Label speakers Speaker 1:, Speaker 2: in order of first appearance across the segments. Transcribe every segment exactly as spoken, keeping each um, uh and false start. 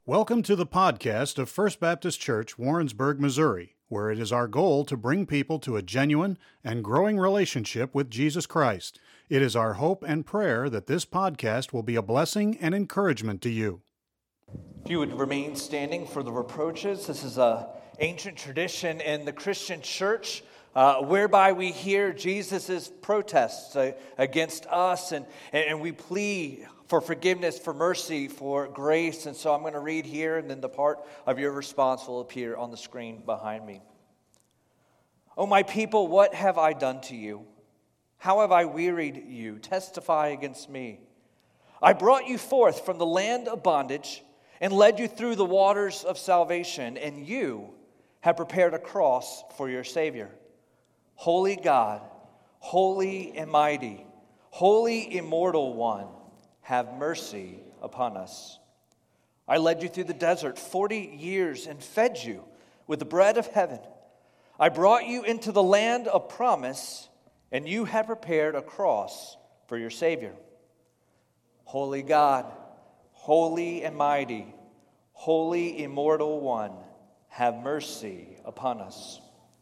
Speaker 1: Welcome to the podcast of First Baptist Church, Warrensburg, Missouri, where it is our goal to bring people to a genuine and growing relationship with Jesus Christ. It is our hope and prayer that this podcast will be a blessing and encouragement to you.
Speaker 2: If you would remain standing for the reproaches, this is an ancient tradition in the Christian church uh, whereby we hear Jesus' protests uh, against us and, and we plead for forgiveness, for mercy, for grace. And so I'm going to read here, and then the part of your response will appear on the screen behind me. O my people, what have I done to you? How have I wearied you? Testify against me. I brought you forth from the land of bondage and led you through the waters of salvation, and you have prepared a cross for your Savior. Holy God, holy and mighty, holy immortal one, have mercy upon us. I led you through the desert forty years and fed you with the bread of heaven. I brought you into the land of promise, and you have prepared a cross for your Savior. Holy God, holy and mighty, holy immortal one, have mercy upon us.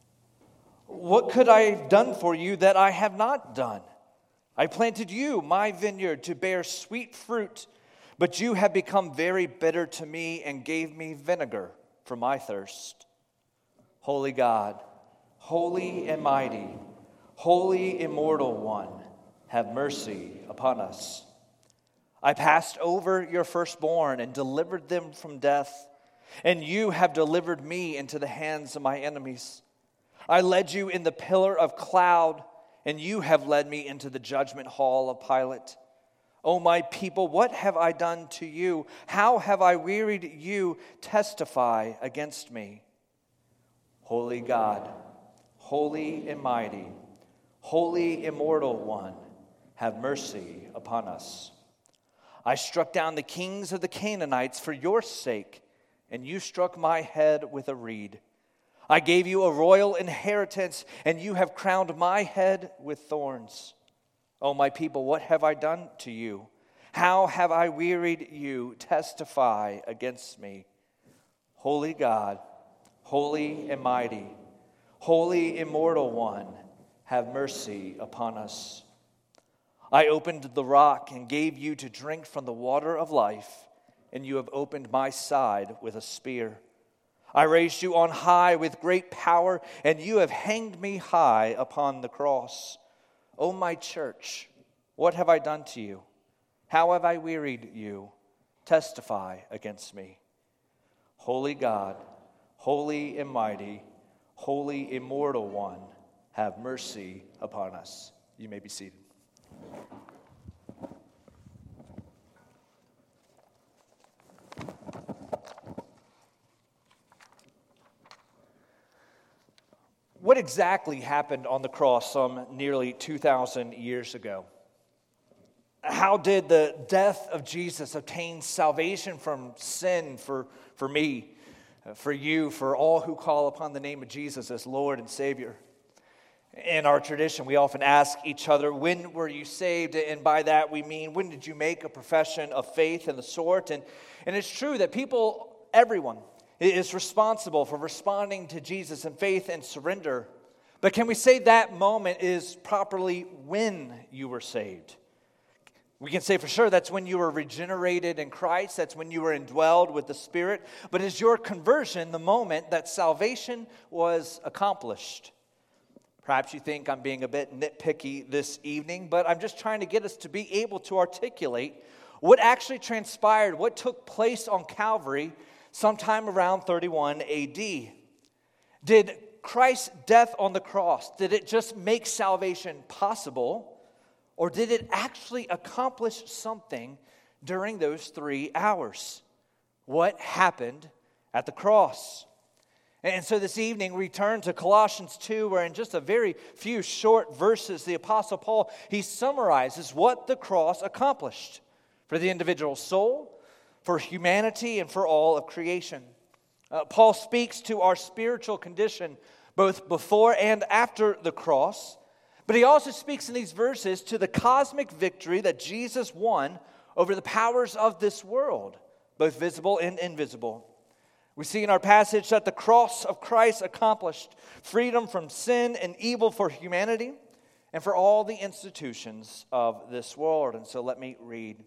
Speaker 2: What could I have done for you that I have not done? I planted you, my vineyard, to bear sweet fruit, but you have become very bitter to me and gave me vinegar for my thirst. Holy God, holy and mighty, holy immortal one, have mercy upon us. I passed over your firstborn and delivered them from death, and you have delivered me into the hands of my enemies. I led you in the pillar of cloud, and you have led me into the judgment hall of Pilate. O my people, what have I done to you? How have I wearied you? Testify against me. Holy God, holy and mighty, holy immortal one, have mercy upon us. I struck down the kings of the Canaanites for your sake, and you struck my head with a reed. I gave you a royal inheritance, and you have crowned my head with thorns. O my people, what have I done to you? How have I wearied you? Testify against me. Holy God, holy and mighty, holy immortal one, have mercy upon us. I opened the rock and gave you to drink from the water of life, and you have opened my side with a spear. I raised you on high with great power, and you have hanged me high upon the cross. O my church, what have I done to you? How have I wearied you? Testify against me. Holy God, holy and mighty, holy immortal one, have mercy upon us. You may be seated. What exactly happened on the cross some nearly two thousand years ago? How did the death of Jesus obtain salvation from sin for, for me, for you, for all who call upon the name of Jesus as Lord and Savior? In our tradition, we often ask each other, when were you saved? And by that we mean, when did you make a profession of faith and the sort? And, and it's true that people, everyone, is responsible for responding to Jesus in faith and surrender. But can we say that moment is properly when you were saved? We can say for sure that's when you were regenerated in Christ. That's when you were indwelled with the Spirit. But is your conversion the moment that salvation was accomplished? Perhaps you think I'm being a bit nitpicky this evening, but I'm just trying to get us to be able to articulate what actually transpired, what took place on Calvary sometime around thirty-one A D. Did Christ's death on the cross, did it just make salvation possible, or did it actually accomplish something during those three hours? What happened at the cross? And so this evening we turn to Colossians two, where in just a very few short verses, the Apostle Paul, he summarizes what the cross accomplished for the individual soul, for humanity, and for all of creation. Uh, Paul speaks to our spiritual condition both before and after the cross, but he also speaks in these verses to the cosmic victory that Jesus won over the powers of this world both visible and invisible. We see in our passage that the cross of Christ accomplished freedom from sin and evil for humanity and for all the institutions of this world. And so let me read.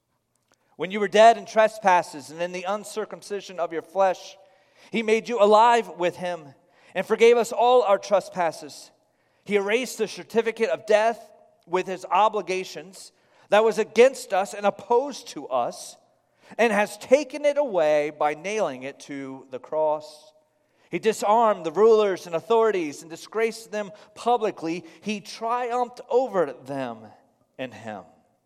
Speaker 2: When you were dead in trespasses and in the uncircumcision of your flesh, he made you alive with him and forgave us all our trespasses. He erased the certificate of death with his obligations that was against us and opposed to us, and has taken it away by nailing it to the cross. He disarmed the rulers and authorities and disgraced them publicly. He triumphed over them in him.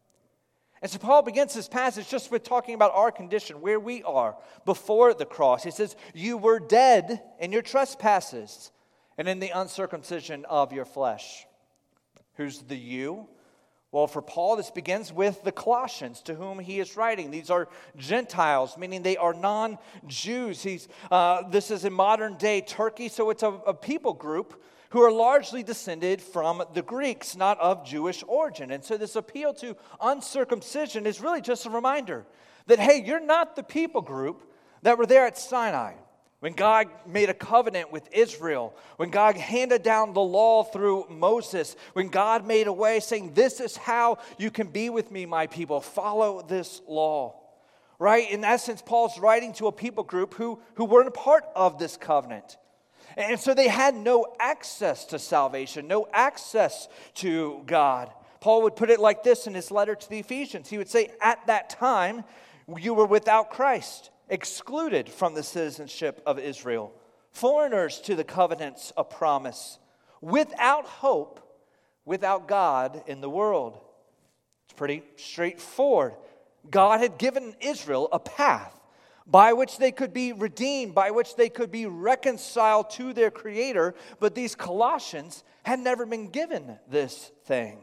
Speaker 2: And so Paul begins this passage just with talking about our condition, where we are before the cross. He says, you were dead in your trespasses and in the uncircumcision of your flesh. Who's the you? Well, for Paul, this begins with the Colossians, to whom he is writing. These are Gentiles, meaning they are non-Jews. He's, uh, this is in modern-day Turkey, so it's a, a people group who are largely descended from the Greeks, not of Jewish origin. And so this appeal to uncircumcision is really just a reminder that, hey, you're not the people group that were there at Sinai. When God made a covenant with Israel, when God handed down the law through Moses, when God made a way saying, this is how you can be with me, my people, follow this law. Right? In essence, Paul's writing to a people group who, who weren't a part of this covenant. And so they had no access to salvation, no access to God. Paul would put it like this in his letter to the Ephesians. He would say, at that time, you were without Christ, excluded from the citizenship of Israel, foreigners to the covenants of promise, without hope, without God in the world. It's pretty straightforward. God had given Israel a path by which they could be redeemed, by which they could be reconciled to their Creator, but these Colossians had never been given this thing.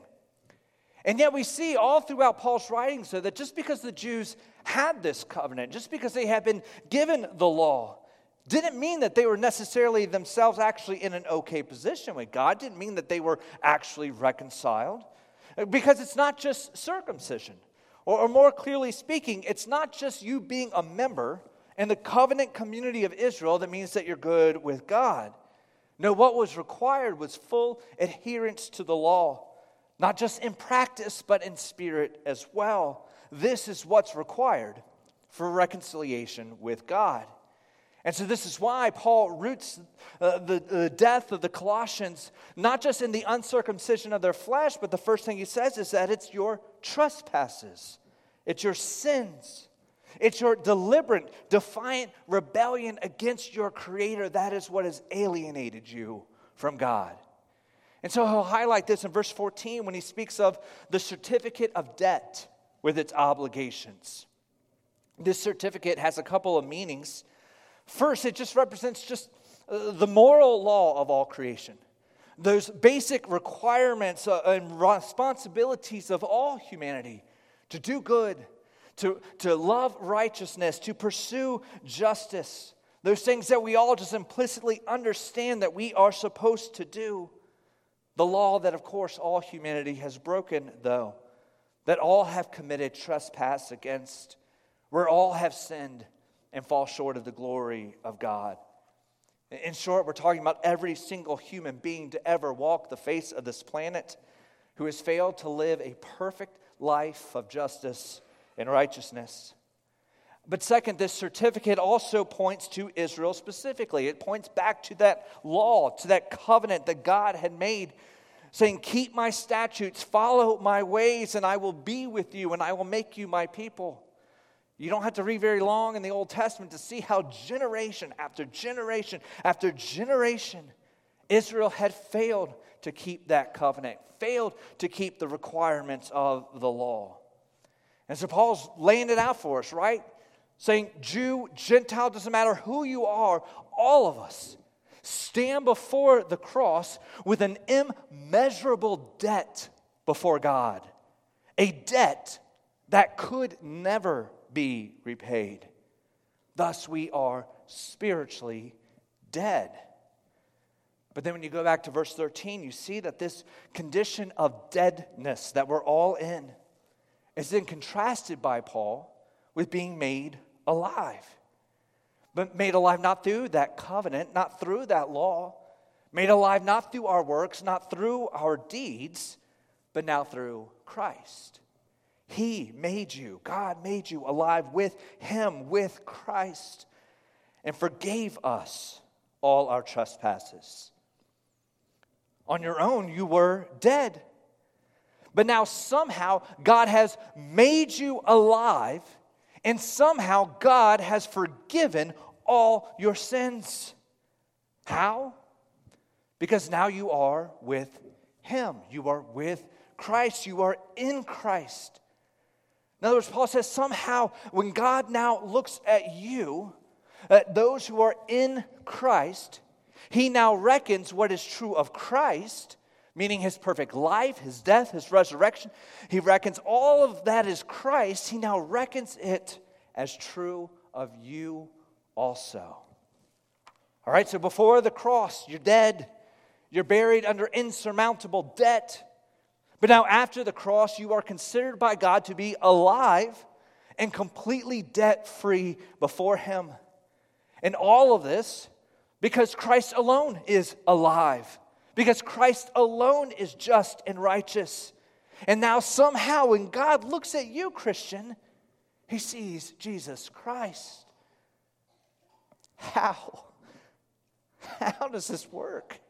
Speaker 2: And yet we see all throughout Paul's writings, though, that just because the Jews had this covenant, just because they had been given the law, didn't mean that they were necessarily themselves actually in an okay position with God. Didn't mean that they were actually reconciled. Because it's not just circumcision. Or, or more clearly speaking, it's not just you being a member in the covenant community of Israel that means that you're good with God. No, what was required was full adherence to the law. Not just in practice, but in spirit as well. This is what's required for reconciliation with God. And so this is why Paul roots uh, the, the death of the Colossians, not just in the uncircumcision of their flesh, but the first thing he says is that it's your trespasses. It's your sins. It's your deliberate, defiant rebellion against your Creator. That is what has alienated you from God. And so he'll highlight this in verse fourteen when he speaks of the certificate of debt with its obligations. This certificate has a couple of meanings. First, it just represents just the moral law of all creation. Those basic requirements and responsibilities of all humanity to do good, to, to love righteousness, to pursue justice. Those things that we all just implicitly understand that we are supposed to do. The law that, of course, all humanity has broken, though, that all have committed trespass against, where all have sinned and fall short of the glory of God. In short, we're talking about every single human being to ever walk the face of this planet who has failed to live a perfect life of justice and righteousness. But second, this certificate also points to Israel specifically. It points back to that law, to that covenant that God had made, saying, keep my statutes, follow my ways, and I will be with you, and I will make you my people. You don't have to read very long in the Old Testament to see how generation after generation after generation, Israel had failed to keep that covenant, failed to keep the requirements of the law. And so Paul's laying it out for us, right? Saying, Jew, Gentile, doesn't matter who you are, all of us stand before the cross with an immeasurable debt before God. A debt that could never be repaid. Thus, we are spiritually dead. But then when you go back to verse thirteen, you see that this condition of deadness that we're all in is then contrasted by Paul with being made alive. But made alive not through that covenant, not through that law. Made alive not through our works, not through our deeds, but now through Christ. He made you, God made you alive with Him, with Christ, and forgave us all our trespasses. On your own, you were dead. But now somehow God has made you alive, and somehow God has forgiven all your sins. How? Because now you are with Him. You are with Christ. You are in Christ. In other words, Paul says somehow when God now looks at you, at those who are in Christ, He now reckons what is true of Christ, meaning His perfect life, His death, His resurrection. He reckons all of that is Christ. He now reckons it as true of you also. All right, so before the cross, you're dead. You're buried under insurmountable debt. But now after the cross, you are considered by God to be alive and completely debt-free before Him. And all of this because Christ alone is alive. Because Christ alone is just and righteous. And now somehow when God looks at you, Christian, He sees Jesus Christ. How? How does this work?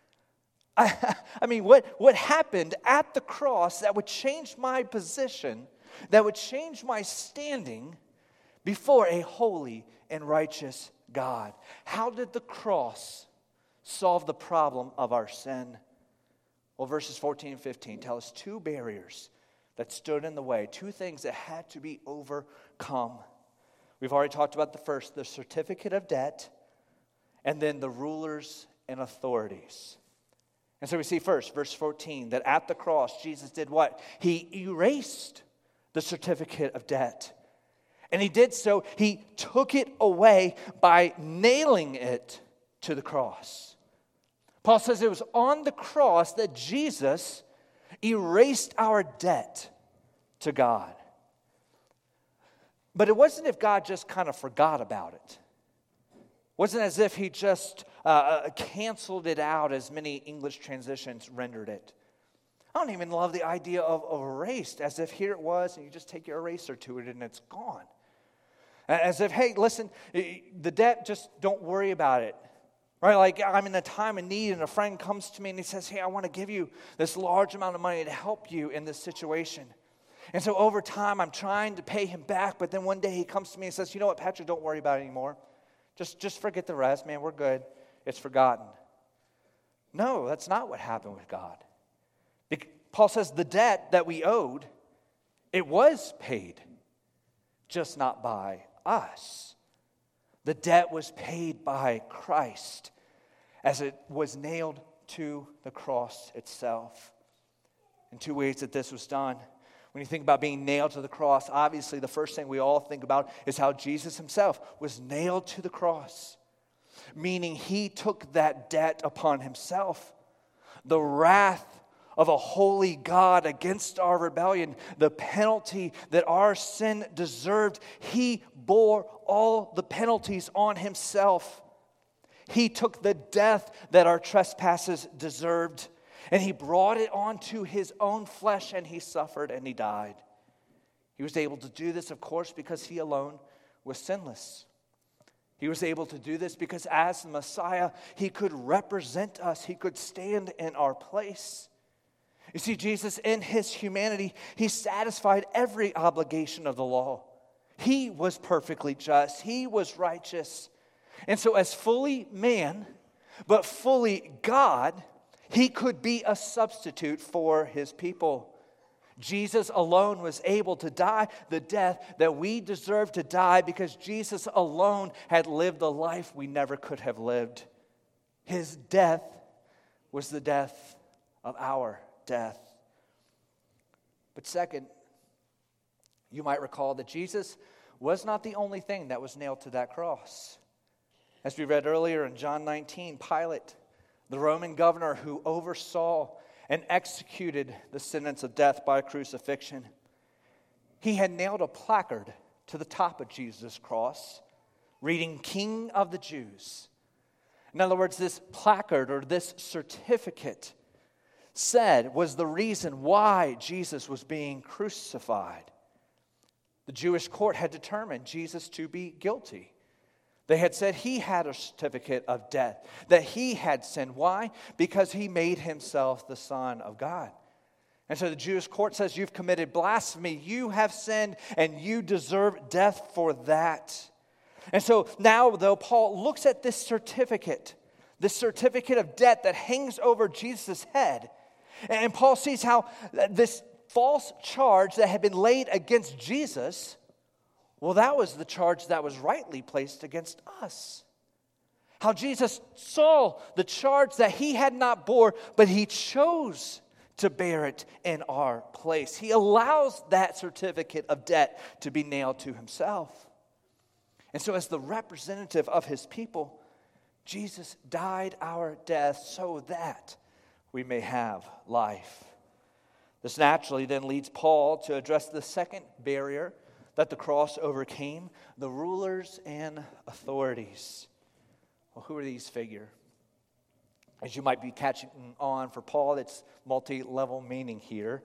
Speaker 2: I, I mean, what, what happened at the cross that would change my position, that would change my standing before a holy and righteous God? How did the cross solve the problem of our sin? Well, verses fourteen and fifteen tell us two barriers that stood in the way, two things that had to be overcome. We've already talked about the first, the certificate of debt, and then the rulers and authorities. And so we see first, verse fourteen, that at the cross, Jesus did what? He erased the certificate of debt. And He did so, He took it away by nailing it to the cross. Paul says it was on the cross that Jesus erased our debt to God. But it wasn't if God just kind of forgot about it. It wasn't as if He just uh, canceled it out, as many English translations rendered it. I don't even love the idea of, of erased, as if here it was and you just take your eraser to it and it's gone. As if, hey, listen, the debt, just don't worry about it. Right, like I'm in a time of need and a friend comes to me and he says, hey, I want to give you this large amount of money to help you in this situation. And so over time, I'm trying to pay him back, but then one day he comes to me and says, you know what, Patrick, don't worry about it anymore. Just, just forget the rest, man, we're good. It's forgotten. No, that's not what happened with God. Paul says the debt that we owed, it was paid, just not by us. The debt was paid by Christ as it was nailed to the cross itself. In two ways that this was done. When you think about being nailed to the cross, obviously the first thing we all think about is how Jesus Himself was nailed to the cross. Meaning He took that debt upon Himself. The wrath of a holy God against our rebellion, the penalty that our sin deserved, He bore all the penalties on Himself. He took the death that our trespasses deserved, and He brought it onto His own flesh, and He suffered and He died. He was able to do this, of course, because He alone was sinless. He was able to do this because as the Messiah, He could represent us. He could stand in our place. You see, Jesus, in His humanity, He satisfied every obligation of the law. He was perfectly just. He was righteous. And so as fully man, but fully God, He could be a substitute for His people. Jesus alone was able to die the death that we deserve to die because Jesus alone had lived the life we never could have lived. His death was the death of our death. But second, you might recall that Jesus was not the only thing that was nailed to that cross. As we read earlier in John nineteen, Pilate, the Roman governor who oversaw and executed the sentence of death by crucifixion, he had nailed a placard to the top of Jesus' cross, reading King of the Jews. In other words, this placard or this certificate said was the reason why Jesus was being crucified. The Jewish court had determined Jesus to be guilty. They had said he had a certificate of death, that he had sinned. Why? Because he made himself the Son of God. And so the Jewish court says, you've committed blasphemy, you have sinned, and you deserve death for that. And so now, though, Paul looks at this certificate, this certificate of debt that hangs over Jesus' head, and Paul sees how this false charge that had been laid against Jesus, well, that was the charge that was rightly placed against us. How Jesus saw the charge that he had not bore, but he chose to bear it in our place. He allows that certificate of debt to be nailed to himself. And so as the representative of his people, Jesus died our death so that we may have life. This naturally then leads Paul to address the second barrier that the cross overcame, the rulers and authorities. Well, who are these figures? As you might be catching on, for Paul, it's multi-level meaning here.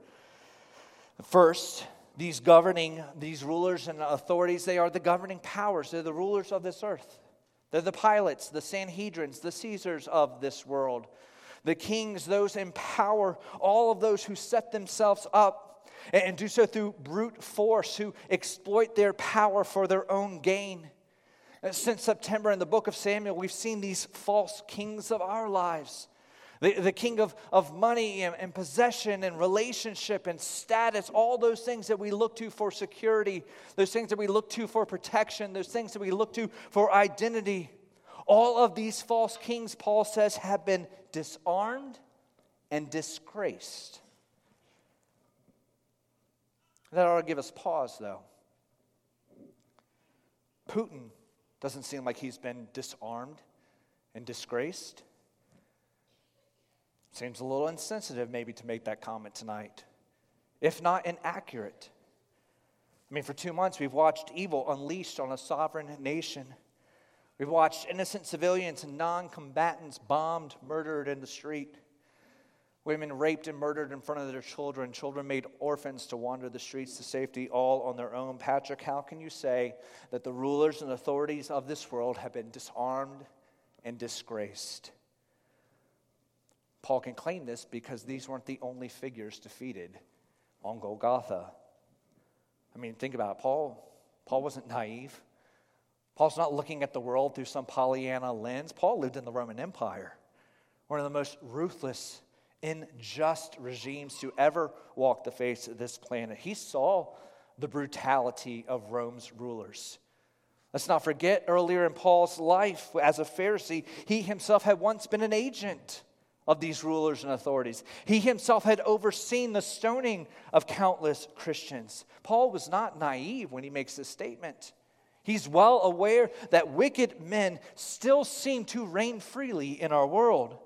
Speaker 2: First, these governing, these rulers and authorities, they are the governing powers. They're the rulers of this earth. They're the Pilates, the Sanhedrins, the Caesars of this world. The kings, those in power, all of those who set themselves up and do so through brute force, who exploit their power for their own gain. Since September in the book of Samuel, we've seen these false kings of our lives. The, the king of, of money and, and possession and relationship and status, all those things that we look to for security, those things that we look to for protection, those things that we look to for identity. All of these false kings, Paul says, have been disarmed and disgraced. That ought to give us pause, though. Putin doesn't seem like he's been disarmed and disgraced. Seems a little insensitive maybe to make that comment tonight, if not inaccurate. I mean, for two months we've watched evil unleashed on a sovereign nation. We've watched innocent civilians and non-combatants bombed, murdered in the street. Women raped and murdered in front of their children. Children made orphans to wander the streets to safety, all on their own. Patrick, how can you say that the rulers and authorities of this world have been disarmed and disgraced? Paul can claim this because these weren't the only figures defeated on Golgotha. I mean, think about it. Paul, Paul wasn't naive. Paul's not looking at the world through some Pollyanna lens. Paul lived in the Roman Empire, one of the most ruthless, unjust regimes to ever walk the face of this planet. He saw the brutality of Rome's rulers. Let's not forget, earlier in Paul's life as a Pharisee, he himself had once been an agent of these rulers and authorities. He himself had overseen the stoning of countless Christians. Paul was not naive when he makes this statement. He's well aware that wicked men still seem to reign freely in our world.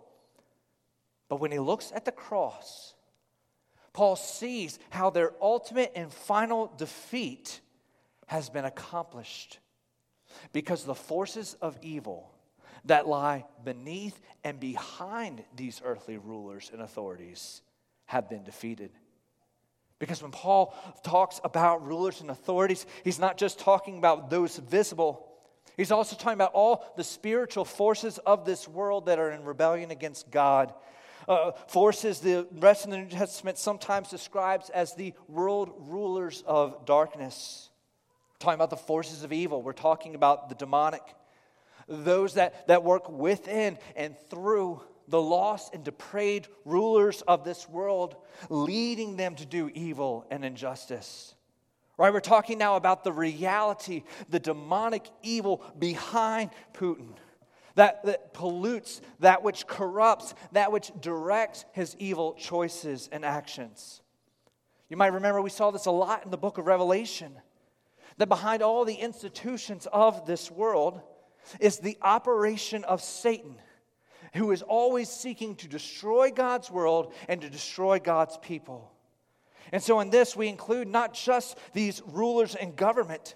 Speaker 2: But when he looks at the cross, Paul sees how their ultimate and final defeat has been accomplished because the forces of evil that lie beneath and behind these earthly rulers and authorities have been defeated. Because when Paul talks about rulers and authorities, he's not just talking about those visible. He's also talking about all the spiritual forces of this world that are in rebellion against God. Uh, forces the rest of the New Testament sometimes describes as the world rulers of darkness. We're talking about the forces of evil. We're talking about the demonic. Those that, that work within and through the lost and depraved rulers of this world, leading them to do evil and injustice. Right? We're talking now about the reality, the demonic evil behind Putin. That, that pollutes, that which corrupts, that which directs his evil choices and actions. You might remember we saw this a lot in the book of Revelation. That behind all the institutions of this world is the operation of Satan, who is always seeking to destroy God's world and to destroy God's people. And so in this we include not just these rulers in government,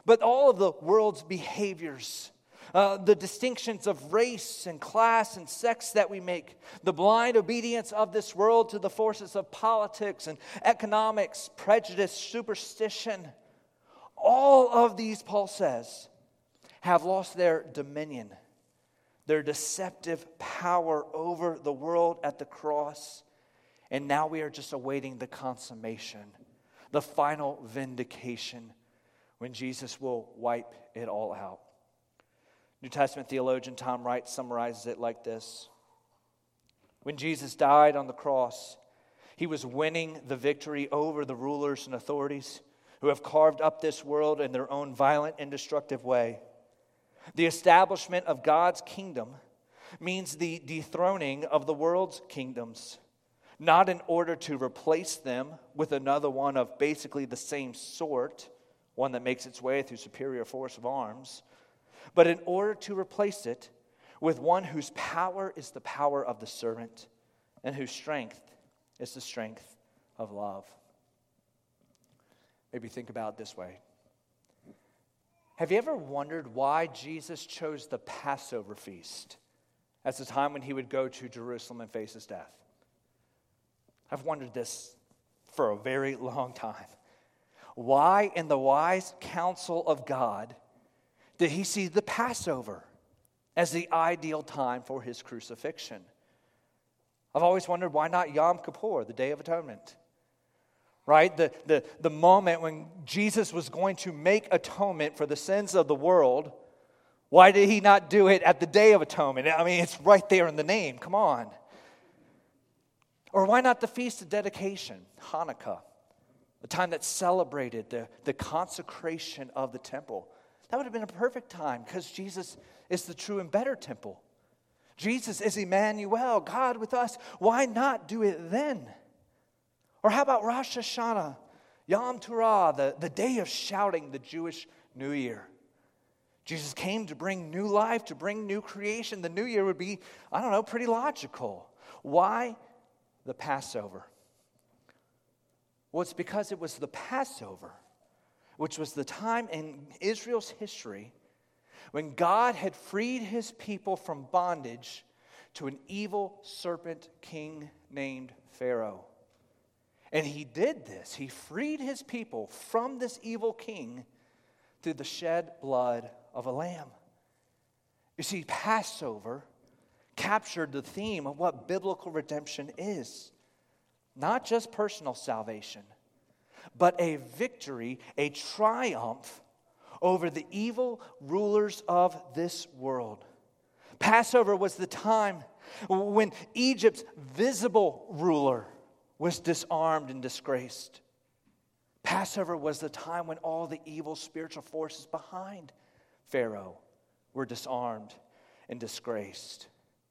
Speaker 2: but all of the world's behaviors, uh, the distinctions of race and class and sex that we make, the blind obedience of this world to the forces of politics and economics, prejudice, superstition, all of these, Paul says, have lost their dominion, their deceptive power over the world at the cross. And now we are just awaiting the consummation, the final vindication, when Jesus will wipe it all out. New Testament theologian Tom Wright summarizes it like this. When Jesus died on the cross, he was winning the victory over the rulers and authorities who have carved up this world in their own violent and destructive way. The establishment of God's kingdom means the dethroning of the world's kingdoms, not in order to replace them with another one of basically the same sort, one that makes its way through superior force of arms, but in order to replace it with one whose power is the power of the servant and whose strength is the strength of love. Maybe think about it this way. Have you ever wondered why Jesus chose the Passover feast as the time when he would go to Jerusalem and face his death? I've wondered this for a very long time. Why, in the wise counsel of God, did he see the Passover as the ideal time for his crucifixion? I've always wondered, why not Yom Kippur, the Day of Atonement? Right? The, the, the moment when Jesus was going to make atonement for the sins of the world, why did he not do it at the Day of Atonement? I mean, it's right there in the name. Come on. Or why not the Feast of Dedication, Hanukkah, the time that celebrated the, the consecration of the temple? That would have been a perfect time because Jesus is the true and better temple. Jesus is Emmanuel, God with us. Why not do it then? Or how about Rosh Hashanah, Yom Teruah, the, the day of shouting, the Jewish New Year? Jesus came to bring new life, to bring new creation. The New Year would be, I don't know, pretty logical. Why the Passover? Well, it's because it was the Passover, which was the time in Israel's history when God had freed his people from bondage to an evil serpent king named Pharaoh. And he did this. He freed his people from this evil king through the shed blood of a lamb. You see, Passover captured the theme of what biblical redemption is. Not just personal salvation, but a victory, a triumph over the evil rulers of this world. Passover was the time when Egypt's visible ruler was disarmed and disgraced. Passover was the time when all the evil spiritual forces behind Pharaoh were disarmed and disgraced.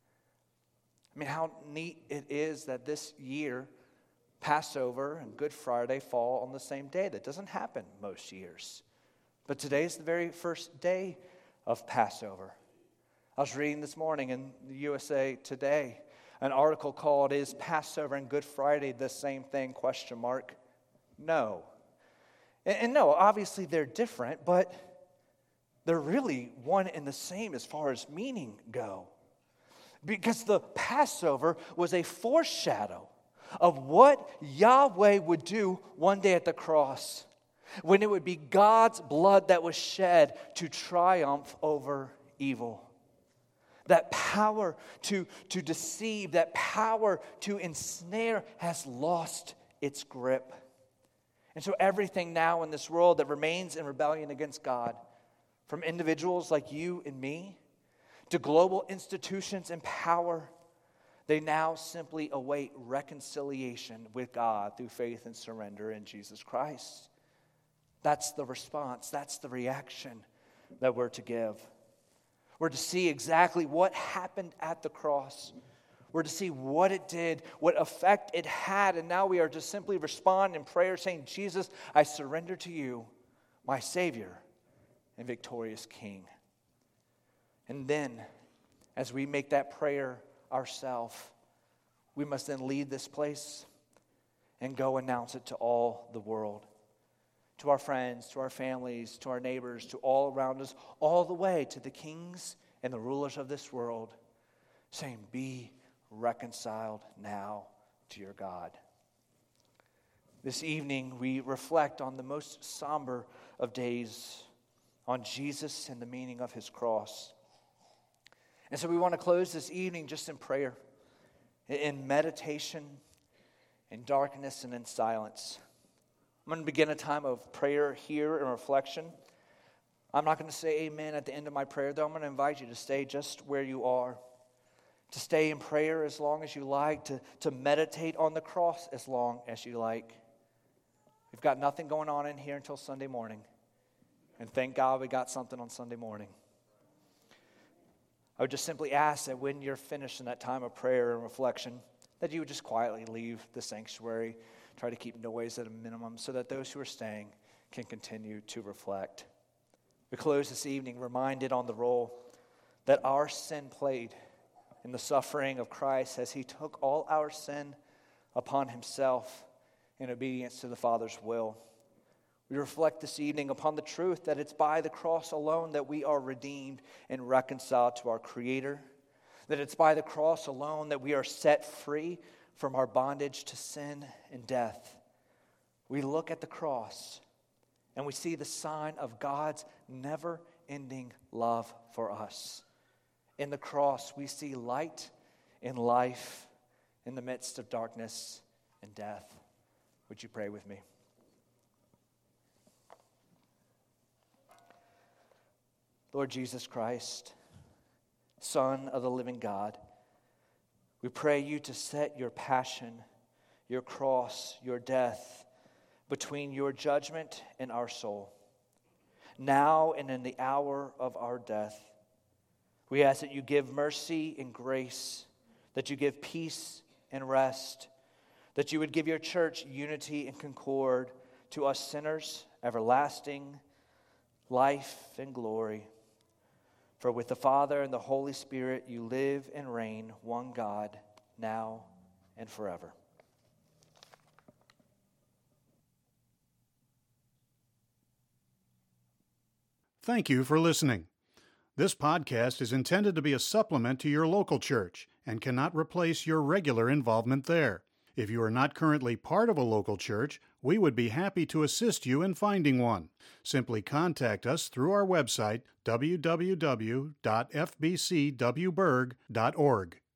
Speaker 2: I mean, how neat it is that this year, Passover and Good Friday fall on the same day. That doesn't happen most years. But today is the very first day of Passover. I was reading this morning in the U S A Today an article called, "Is Passover and Good Friday the same thing?" Question mark. No. And, and no, obviously they're different, but they're really one and the same as far as meaning go. Because the Passover was a foreshadow of what Yahweh would do one day at the cross, when it would be God's blood that was shed to triumph over evil. That power to, to deceive, that power to ensnare has lost its grip. And so everything now in this world that remains in rebellion against God, from individuals like you and me, to global institutions and power, they now simply await reconciliation with God through faith and surrender in Jesus Christ. That's the response. That's the reaction that we're to give. We're to see exactly what happened at the cross. We're to see what it did, what effect it had, and now we are to simply respond in prayer saying, "Jesus, I surrender to you, my Savior and victorious King." And then, as we make that prayer ourselves, we must then leave this place and go announce it to all the world. to our friends, to our families, to our neighbors, to all around us, all the way to the kings and the rulers of this world, saying, be reconciled now to your God. This evening, we reflect on the most somber of days, on Jesus and the meaning of his cross. And so we want to close this evening just in prayer, in meditation, in darkness, and in silence. I'm going to begin a time of prayer here and reflection. I'm not going to say amen at the end of my prayer, though. I'm going to invite you to stay just where you are, to stay in prayer as long as you like, to, to meditate on the cross as long as you like. We've got nothing going on in here until Sunday morning. And thank God we got something on Sunday morning. I would just simply ask that when you're finished in that time of prayer and reflection, that you would just quietly leave the sanctuary, try to keep noise at a minimum so that those who are staying can continue to reflect. We close this evening reminded on the role that our sin played in the suffering of Christ as he took all our sin upon himself in obedience to the Father's will. We reflect this evening upon the truth that it's by the cross alone that we are redeemed and reconciled to our Creator, that it's by the cross alone that we are set free from our bondage to sin and death. We look at the cross and we see the sign of God's never-ending love for us. In the cross, we see light and life in the midst of darkness and death. Would you pray with me? Lord Jesus Christ, Son of the living God, we pray you to set your passion, your cross, your death between your judgment and our soul. Now and in the hour of our death, we ask that you give mercy and grace, that you give peace and rest, that you would give your church unity and concord, to us sinners, everlasting life and glory. For with the Father and the Holy Spirit you live and reign, one God, now and forever.
Speaker 1: Thank you for listening. This podcast is intended to be a supplement to your local church and cannot replace your regular involvement there. If you are not currently part of a local church, we would be happy to assist you in finding one. Simply contact us through our website, w w w dot f b c w berg dot org.